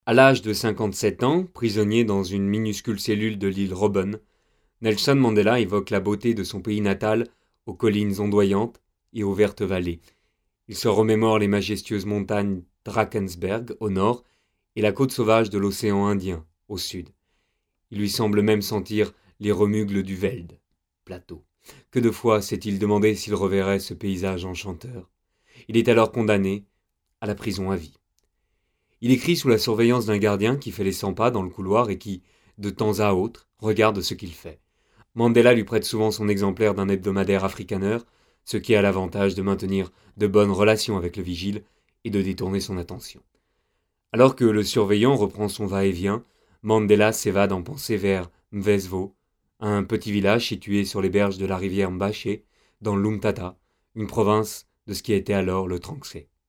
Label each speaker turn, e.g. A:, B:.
A: À l'âge de 57 ans, prisonnier dans une minuscule cellule de l'île Robben, Nelson Mandela évoque la beauté de son pays natal aux collines ondoyantes et aux vertes vallées. Il se remémore les majestueuses montagnes Drakensberg au nord et la côte sauvage de l'océan Indien au sud. Il lui semble même sentir les remugles du Veld, plateau. Que de fois s'est-il demandé s'il reverrait ce paysage enchanteur. Il est alors condamné à la prison à vie. Il écrit sous la surveillance d'un gardien qui fait les 100 pas dans le couloir et qui, de temps à autre, regarde ce qu'il fait. Mandela lui prête souvent son exemplaire d'un hebdomadaire afrikaner, ce qui a l'avantage de maintenir de bonnes relations avec le vigile et de détourner son attention. Alors que le surveillant reprend son va-et-vient, Mandela s'évade en pensée vers Mvezvo, un petit village situé sur les berges de la rivière Mbaché, dans l'Umtata, une province de ce qui était alors le Transkei.